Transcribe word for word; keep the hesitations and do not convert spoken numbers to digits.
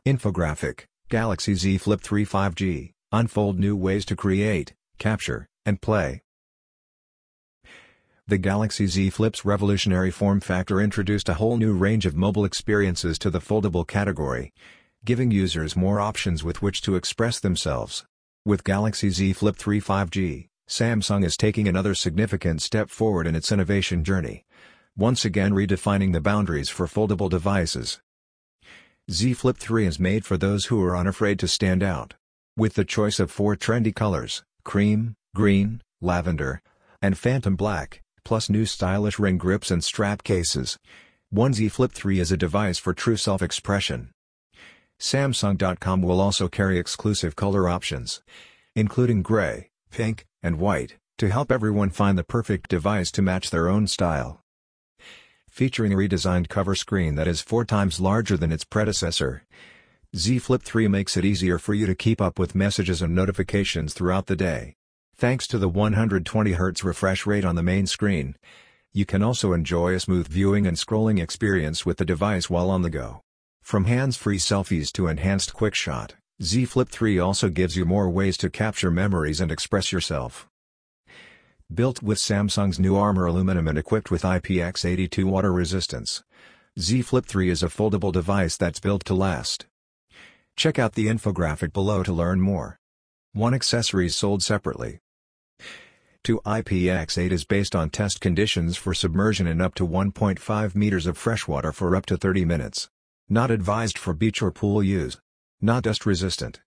Infographic, Galaxy Z Flip three five G, unfold new ways to create, capture, and play. The Galaxy Z Flip's revolutionary form factor introduced a whole new range of mobile experiences to the foldable category, giving users more options with which to express themselves. With Galaxy Z Flip three five G, Samsung is taking another significant step forward in its innovation journey, once again redefining the boundaries for foldable devices. Z Flip three is made for those who are unafraid to stand out. With the choice of four trendy colors, cream, green, lavender, and phantom black, plus new stylish ring grips and strap cases, One Z Flip three is a device for true self-expression. Samsung dot com will also carry exclusive color options, including gray, pink, and white, to help everyone find the perfect device to match their own style. Featuring a redesigned cover screen that is four times larger than its predecessor, Z Flip three makes it easier for you to keep up with messages and notifications throughout the day. Thanks to the one hundred twenty hertz refresh rate on the main screen, you can also enjoy a smooth viewing and scrolling experience with the device while on the go. From hands-free selfies to enhanced quickshot, Z Flip three also gives you more ways to capture memories and express yourself. Built with Samsung's new Armor aluminum and equipped with I P X eighty-two water resistance, Z Flip three is a foldable device that's built to last. Check out the infographic below to learn more. One accessories sold separately. two I P X eight is based on test conditions for submersion in up to one point five meters of freshwater for up to thirty minutes. Not advised for beach or pool use. Not dust resistant.